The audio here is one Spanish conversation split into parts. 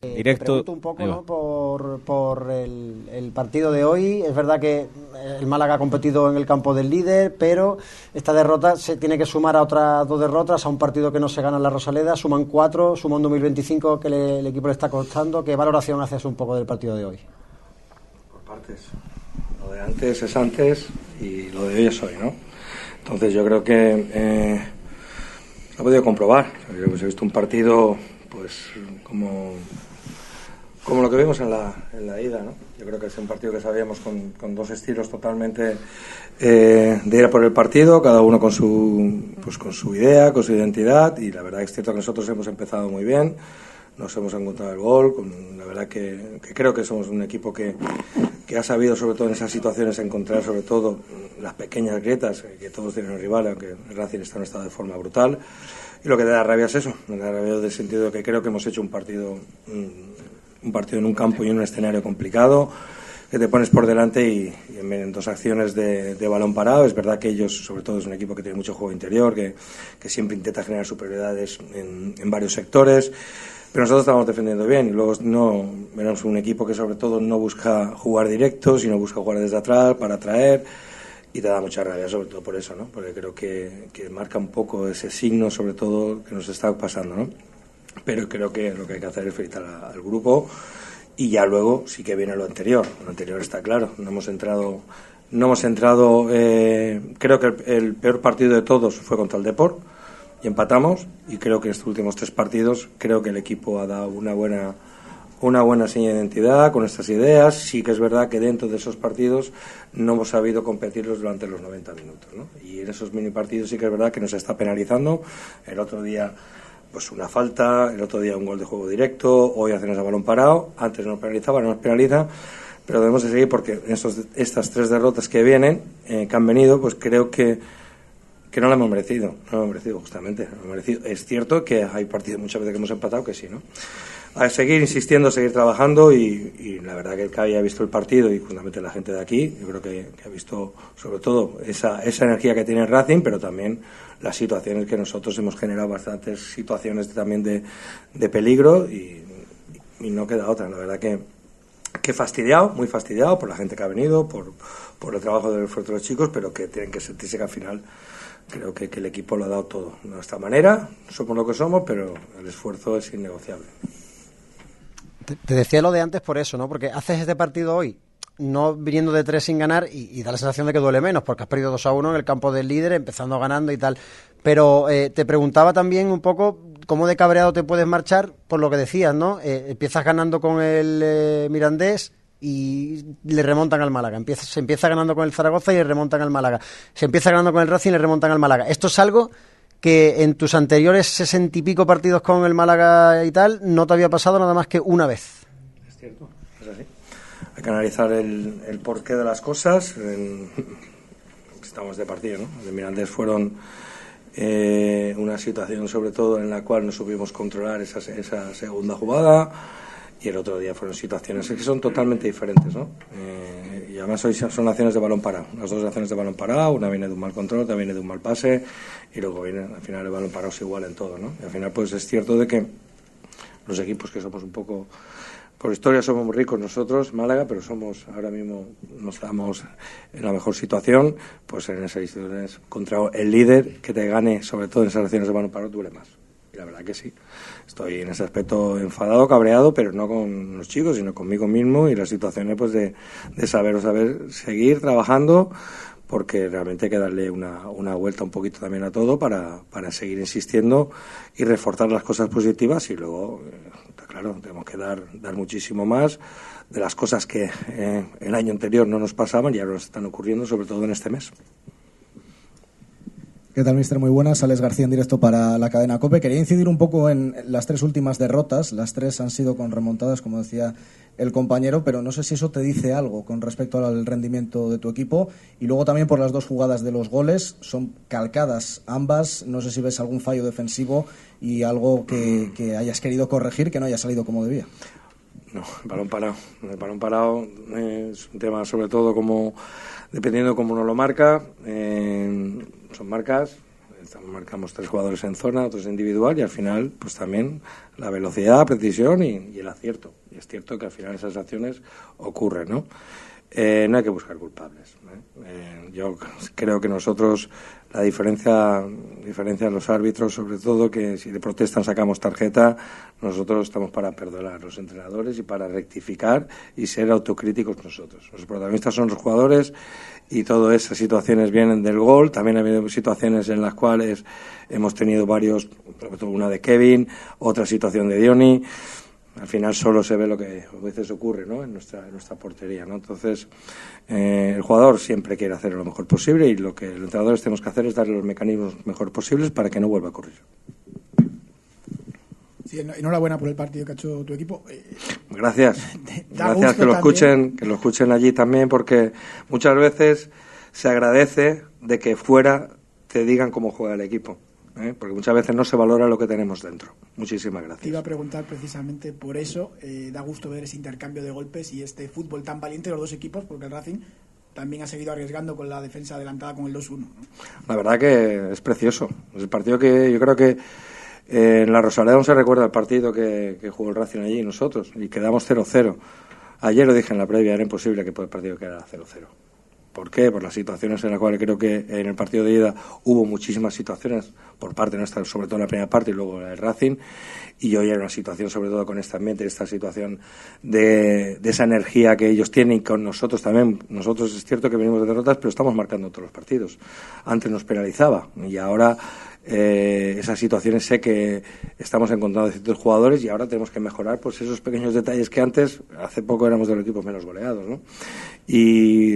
Directo. Te pregunto un poco, ¿no?, por el partido de hoy. Es verdad que el Málaga ha competido en el campo del líder, pero esta derrota se tiene que sumar a otras 2 derrotas, a un partido que no se gana en la Rosaleda. Suman 4, suma un 2025 que el equipo le está costando. ¿Qué valoración haces un poco del partido de hoy? Por partes. Lo de antes es antes y lo de hoy es hoy, ¿no? Entonces yo creo que se ha podido comprobar. Yo creo que se ha visto un partido, pues, como lo que vimos en la ida, ¿no? Yo creo que es un partido que sabíamos con 2 estilos totalmente de ir a por el partido, cada uno con su idea, con su identidad, y la verdad es cierto que nosotros hemos empezado muy bien, nos hemos encontrado el gol, la verdad que creo que somos un equipo que ha sabido, sobre todo en esas situaciones, encontrar sobre todo las pequeñas grietas que todos tienen el rival, aunque el Racing está en un estado de forma brutal, y lo que te da rabia es eso, me da rabia en el sentido de que creo que hemos hecho un partido en un campo y en un escenario complicado, que te pones por delante y en 2 acciones de balón parado. Es verdad que ellos, sobre todo, es un equipo que tiene mucho juego interior, que siempre intenta generar superioridades en varios sectores, pero nosotros estamos defendiendo bien, y luego no éramos un equipo que sobre todo no busca jugar directo, sino busca jugar desde atrás para atraer, y te da mucha rabia sobre todo por eso, ¿no? Porque creo que marca un poco ese signo, sobre todo, que nos está pasando, ¿no? Pero creo que lo que hay que hacer es felicitar al grupo, y ya luego sí que viene lo anterior. Lo anterior está claro, no hemos entrado, creo que el peor partido de todos fue contra el Depor y empatamos, y creo que en estos últimos 3 partidos creo que el equipo ha dado una buena señal de identidad con estas ideas. Sí que es verdad que dentro de esos partidos no hemos sabido competirlos durante los 90 minutos, ¿no? Y en esos mini partidos sí que es verdad que nos está penalizando. El otro día pues una falta, el otro día un gol de juego directo, hoy hacemos a balón parado, antes nos penalizaba, no nos penaliza, pero debemos de seguir porque estas 3 derrotas que vienen, que han venido, pues creo que no lo hemos merecido, justamente, no lo hemos merecido. Es cierto que hay partidos muchas veces que hemos empatado que sí, ¿no? A seguir insistiendo, seguir trabajando, y la verdad que el que haya visto el partido, y justamente la gente de aquí, yo creo que ha visto sobre todo esa energía que tiene el Racing, pero también las situaciones que nosotros hemos generado, bastantes situaciones también de peligro, y no queda otra. La verdad que fastidiado, muy fastidiado por la gente que ha venido, por el trabajo del esfuerzo de los chicos, pero que tienen que sentirse que al final creo que el equipo lo ha dado todo. De esta manera, somos lo que somos, pero el esfuerzo es innegociable. Te decía lo de antes por eso, ¿no? Porque haces este partido hoy no viniendo de 3 sin ganar, y da la sensación de que duele menos, porque has perdido 2-1 en el campo del líder, empezando ganando y tal. Pero te preguntaba también un poco cómo de cabreado te puedes marchar por lo que decías, ¿no? Empiezas ganando con el Mirandés y le remontan al Málaga. Se empieza ganando con el Zaragoza y le remontan al Málaga. Se empieza ganando con el Racing y le remontan al Málaga. Esto es algo que en tus anteriores 60 y pico partidos con el Málaga y tal no te había pasado nada más que una vez. Es cierto, es así. Hay que analizar el porqué de las cosas. Estamos de partido, ¿no? Los de Mirandés fueron una situación sobre todo en la cual no supimos controlar esa segunda jugada, y el otro día fueron situaciones que son totalmente diferentes, ¿no? Y además hoy son acciones de balón parado, las 2 acciones de balón parado, una viene de un mal control, otra viene de un mal pase, y luego viene al final el balón parado es igual en todo, ¿no? Y al final pues es cierto de que los equipos que somos un poco, por historia somos muy ricos nosotros, Málaga, pero somos ahora mismo, no estamos en la mejor situación, pues en esas situaciones contra el líder, que te gane, sobre todo en esas acciones de balón parado, duele más. Y la verdad que sí, estoy en ese aspecto enfadado, cabreado, pero no con los chicos, sino conmigo mismo, y las situaciones pues de saber seguir trabajando, porque realmente hay que darle una vuelta un poquito también a todo para seguir insistiendo y reforzar las cosas positivas, y luego, está claro, tenemos que dar muchísimo más de las cosas que el año anterior no nos pasaban y ahora nos están ocurriendo, sobre todo en este mes. ¿Qué tal, mister? Muy buenas. Alex García en directo para la cadena COPE. Quería incidir un poco en las 3 últimas derrotas. Las 3 han sido con remontadas, como decía el compañero, pero no sé si eso te dice algo con respecto al rendimiento de tu equipo. Y luego también por las 2 jugadas de los goles, son calcadas ambas. No sé si ves algún fallo defensivo y algo que hayas querido corregir que no haya salido como debía. No, el balón parado es un tema sobre todo como dependiendo de cómo uno lo marca. Son marcas, marcamos 3 jugadores en zona, otros individual, y al final pues también la velocidad, precisión y el acierto. Y es cierto que al final esas acciones ocurren, ¿no? No hay que buscar culpables, yo creo que nosotros la diferencia de los árbitros, sobre todo, que si de protestan sacamos tarjeta, nosotros estamos para perdonar, los entrenadores, y para rectificar y ser autocríticos nosotros. Los protagonistas son los jugadores, y todas esas situaciones vienen del gol. También ha habido situaciones en las cuales hemos tenido varios, una de Kevin, otra situación de Diony. Al final solo se ve lo que a veces ocurre, ¿no?, en nuestra portería, ¿no? Entonces, el jugador siempre quiere hacer lo mejor posible, y lo que los entrenadores tenemos que hacer es darle los mecanismos mejor posibles para que no vuelva a ocurrir. Sí, enhorabuena por el partido que ha hecho tu equipo. Gracias. Gracias, que lo escuchen allí también, porque muchas veces se agradece de que fuera te digan cómo juega el equipo. Porque muchas veces no se valora lo que tenemos dentro. Muchísimas gracias. Te iba a preguntar precisamente por eso. Da gusto ver ese intercambio de golpes y este fútbol tan valiente de los dos equipos, porque el Racing también ha seguido arriesgando con la defensa adelantada con el 2-1, ¿no? La verdad que es precioso. Es el partido que yo creo que en la Rosaleda no se recuerda el partido que jugó el Racing allí y nosotros, y quedamos 0-0. Ayer lo dije en la previa, era imposible que el partido quedara 0-0. ¿Por qué? Por las situaciones en las cuales creo que en el partido de ida hubo muchísimas situaciones por parte nuestra, sobre todo en la primera parte y luego el Racing, y hoy era una situación, sobre todo con este ambiente, esta situación de esa energía que ellos tienen, y con nosotros también. Nosotros es cierto que venimos de derrotas, pero estamos marcando todos los partidos. Antes nos penalizaba, y ahora esas situaciones sé que estamos encontrando ciertos jugadores, y ahora tenemos que mejorar pues esos pequeños detalles que antes, hace poco éramos de los equipos menos goleados, ¿no? Y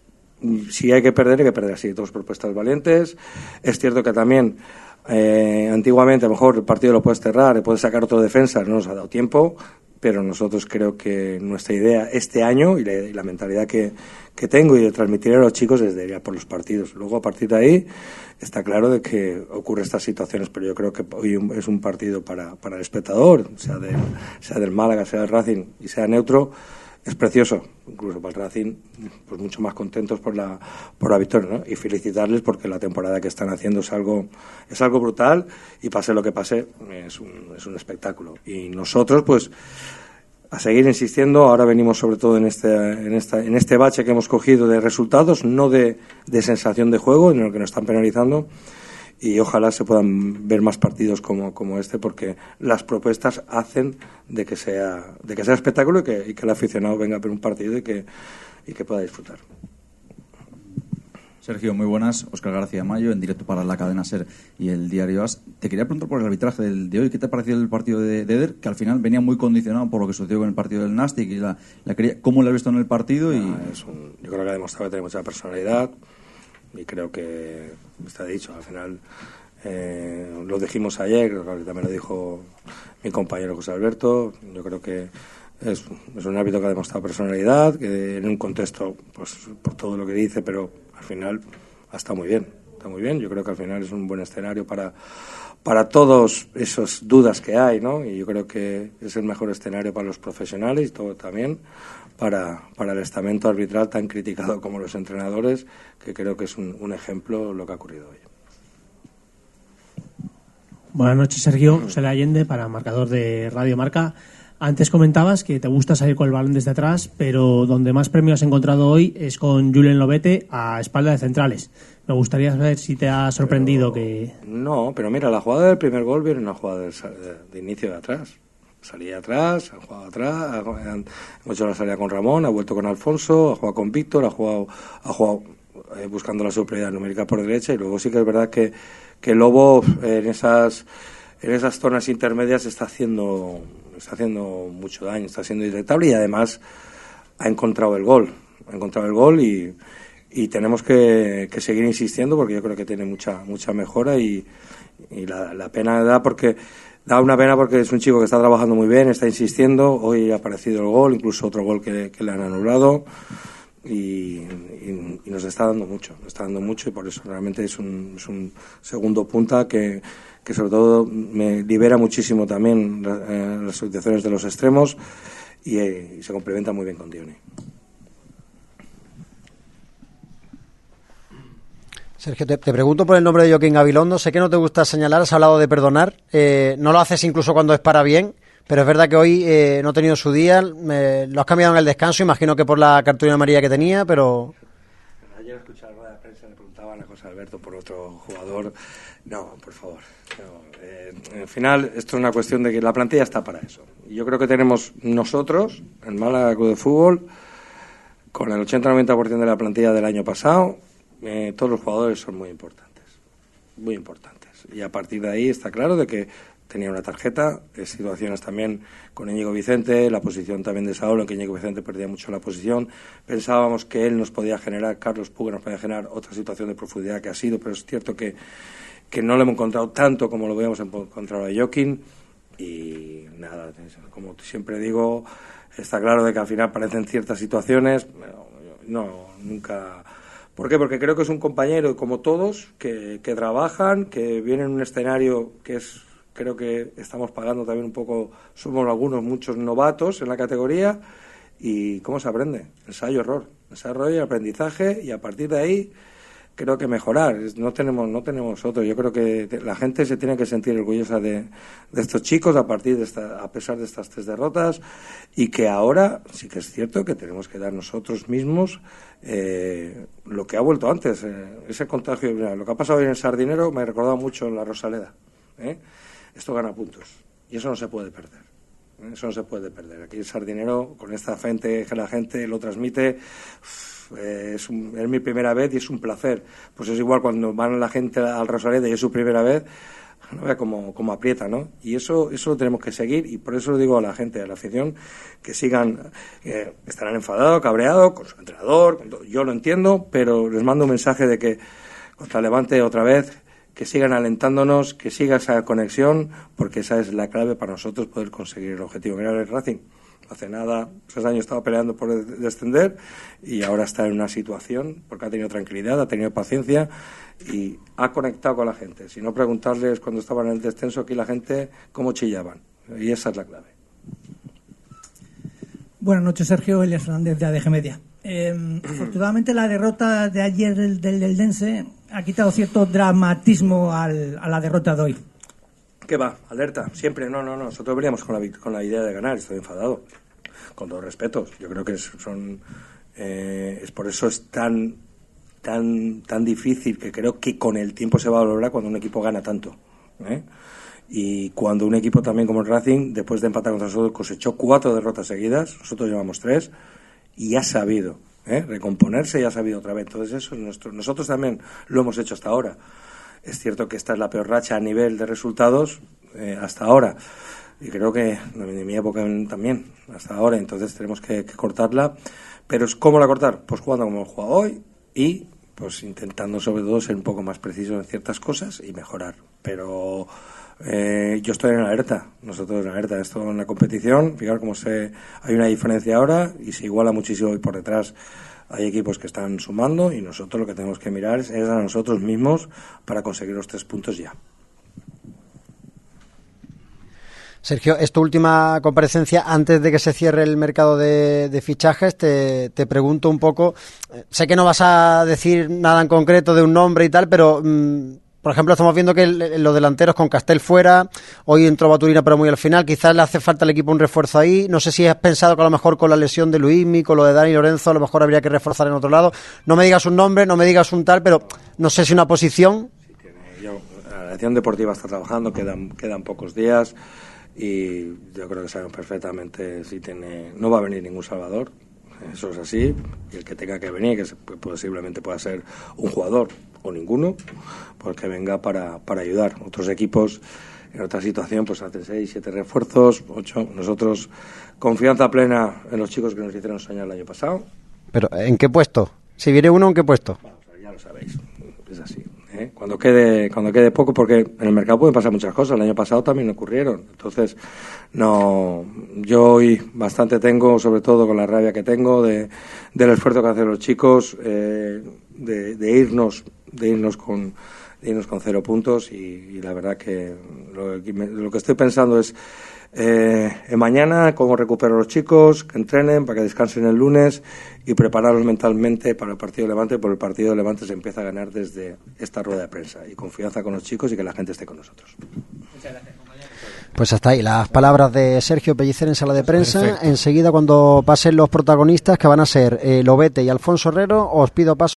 si hay que perder así, todas propuestas valientes. Es cierto que también antiguamente a lo mejor el partido lo puedes cerrar, puedes sacar otro defensa, no nos ha dado tiempo, pero nosotros creo que nuestra idea este año y la mentalidad que tengo y de transmitir a los chicos es de ir a por los partidos. Luego, a partir de ahí, está claro de que ocurren estas situaciones, pero yo creo que hoy es un partido para el espectador, sea del Málaga, sea del Racing y sea neutro. Es precioso, incluso para el Racing, pues mucho más contentos por la victoria, ¿no? Y felicitarles porque la temporada que están haciendo es algo brutal, y pase lo que pase, es un espectáculo. Y nosotros, pues, a seguir insistiendo. Ahora venimos sobre todo en este bache que hemos cogido de resultados, no de sensación de juego, en el que nos están penalizando. Y ojalá se puedan ver más partidos como este, porque las propuestas hacen de que sea espectáculo, y que el aficionado venga a ver un partido y que pueda disfrutar. Sergio, muy buenas. Óscar García Mayo, en directo para la cadena SER y el diario AS. Te quería preguntar por el arbitraje de hoy. ¿Qué te ha parecido el partido de Eder? Que al final venía muy condicionado por lo que sucedió con el partido del Nastic. ¿Cómo lo has visto en el partido? Yo creo que ha demostrado que tiene mucha personalidad, y creo que está dicho. Al final lo dijimos ayer, también lo dijo mi compañero José Alberto. Yo creo que es un árbitro que ha demostrado personalidad, que en un contexto, pues por todo lo que dice, pero al final está muy bien. Yo creo que al final es un buen escenario para todos esas dudas que hay, ¿no? Y yo creo que es el mejor escenario para los profesionales, y todo también para el estamento arbitral tan criticado como los entrenadores, que creo que es un ejemplo lo que ha ocurrido hoy. Buenas noches, Sergio. José Allende para Marcador de Radio Marca. Antes comentabas que te gusta salir con el balón desde atrás, pero donde más premio has encontrado hoy es con Julen Lobete a espalda de centrales. Me gustaría saber si te ha sorprendido No, pero mira, la jugada del primer gol viene una jugada de inicio de atrás. Salía atrás, ha jugado atrás, hemos hecho la salida con Ramón, ha vuelto con Alfonso, ha jugado con Víctor, ha jugado buscando la superioridad numérica por derecha, y luego sí que es verdad que Lobo en esas zonas intermedias está haciendo mucho daño, está siendo irritable, y además ha encontrado el gol y tenemos que seguir insistiendo, porque yo creo que tiene mucha mejora, y la pena da una pena porque es un chico que está trabajando muy bien, está insistiendo. Hoy ha aparecido el gol, incluso otro gol que le han anulado, y nos está dando mucho, y por eso realmente es un segundo punta que sobre todo me libera muchísimo también las situaciones de los extremos, y se complementa muy bien con Diony. Sergio, te pregunto por el nombre de Joaquín Gabilondo. Sé que no te gusta señalar, has hablado de perdonar. No lo haces incluso cuando es para bien, pero es verdad que hoy no ha tenido su día. Lo has cambiado en el descanso, imagino que por la cartulina amarilla que tenía, pero... Ayer escuché la rueda de prensa, le preguntaban a José Alberto por otro jugador. No, por favor. No. Al final, esto es una cuestión de que la plantilla está para eso. Y yo creo que tenemos nosotros, el Málaga Club de Fútbol, con el 80-90% de la plantilla del año pasado, todos los jugadores son muy importantes. Muy importantes. Y a partir de ahí está claro de que tenía una tarjeta, situaciones también con Íñigo Vicente, la posición también de Saúl, en que Íñigo Vicente perdía mucho la posición. Pensábamos que él nos podía generar, Carlos Puga nos podía generar otra situación de profundidad que ha sido, pero es cierto que no lo hemos encontrado tanto como lo habíamos encontrado a Joaquín. Y nada, como siempre digo, está claro de que al final parecen ciertas situaciones, no, nunca... ¿Por qué? Porque creo que es un compañero, como todos, que trabajan, que viene en un escenario que es... Creo que estamos pagando también un poco, somos muchos novatos en la categoría. ¿Y cómo se aprende? Ensayo-error y aprendizaje, y a partir de ahí creo que mejorar. No tenemos otro. Yo creo que la gente se tiene que sentir orgullosa de estos chicos a pesar de estas 3 derrotas, y que ahora sí que es cierto que tenemos que dar nosotros mismos lo que ha vuelto antes, ese contagio. Lo que ha pasado hoy en el Sardinero me ha recordado mucho en la Rosaleda. Esto gana puntos y eso no se puede perder. Eso no se puede perder. Aquí el Sardinero, con esta gente que la gente lo transmite, es mi primera vez y es un placer. Pues es igual cuando van la gente al Rosaleda y es su primera vez, no vea cómo aprieta, ¿no? Y eso lo tenemos que seguir, y por eso lo digo a la gente, a la afición, que sigan, estarán enfadados, cabreados con su entrenador, yo lo entiendo, pero les mando un mensaje de que contra Levante otra vez, que sigan alentándonos, que siga esa conexión, porque esa es la clave para nosotros poder conseguir el objetivo. Mira el Racing, hace nada, 6 años estaba peleando por descender, y ahora está en una situación, porque ha tenido tranquilidad, ha tenido paciencia y ha conectado con la gente. Si no, preguntarles cuando estaban en el descenso aquí la gente cómo chillaban, y esa es la clave. Buenas noches, Sergio. Elias Fernández, de ADG Media. Afortunadamente la derrota de ayer del Eldense ha quitado cierto dramatismo a la derrota de hoy. ¿Qué va? Alerta, siempre. No. Nosotros veníamos con la idea de ganar. Estoy enfadado, con todos respetos. Yo creo que es por eso es tan difícil, que creo que con el tiempo se va a valorar cuando un equipo gana tanto. Y cuando un equipo también como el Racing, después de empatar contra nosotros, cosechó 4 derrotas seguidas, nosotros llevamos 3, y ha sabido recomponerse, y ha sabido otra vez. Entonces eso es nosotros también lo hemos hecho hasta ahora. Es cierto que esta es la peor racha a nivel de resultados hasta ahora, y creo que de mi época también hasta ahora. Entonces tenemos que cortarla, pero ¿cómo la cortar? Pues jugando como hemos jugado hoy, y pues intentando sobre todo ser un poco más precisos en ciertas cosas y mejorar. Pero yo estoy en alerta, nosotros en alerta. Esto en la competición, fijar cómo hay una diferencia ahora y se iguala muchísimo, y por detrás hay equipos que están sumando, y nosotros lo que tenemos que mirar es a nosotros mismos para conseguir los 3 puntos ya. Sergio, es tu última comparecencia antes de que se cierre el mercado de fichajes. Te pregunto un poco, sé que no vas a decir nada en concreto de un nombre y tal, pero por ejemplo estamos viendo que los delanteros con Castel fuera, hoy entró Baturina pero muy al final, quizás le hace falta al equipo un refuerzo ahí. No sé si has pensado que a lo mejor con la lesión de Luismi, con lo de Dani Lorenzo, a lo mejor habría que reforzar en otro lado. No me digas un nombre, no me digas un tal, pero no sé si una posición. La dirección deportiva está trabajando, quedan pocos días, y yo creo que saben perfectamente no va a venir ningún salvador, eso es así, y el que tenga que venir, que posiblemente pueda ser un jugador o ninguno, pues que venga para ayudar. Otros equipos en otra situación pues hacen 6, 7 refuerzos, 8. Nosotros confianza plena en los chicos que nos hicieron soñar el año pasado. ¿Pero en qué puesto? Si viene uno, ¿en qué puesto? Bueno, ya lo sabéis, es así. Cuando quede poco, porque en el mercado pueden pasar muchas cosas. El año pasado también ocurrieron. Entonces, yo hoy bastante tengo, sobre todo con la rabia que tengo del esfuerzo que hacen los chicos, de irnos con irnos con 0 puntos y la verdad que lo que estoy pensando es en mañana cómo recupero a los chicos, que entrenen para que descansen el lunes y prepararlos mentalmente para el partido de Levante, porque el partido de Levante se empieza a ganar desde esta rueda de prensa, y confianza con los chicos y que la gente esté con nosotros. Muchas gracias. Pues hasta ahí las palabras de Sergio Pellicer en sala de prensa. Perfecto. Enseguida, cuando pasen los protagonistas, que van a ser Lobete y Alfonso Herrero, os pido paso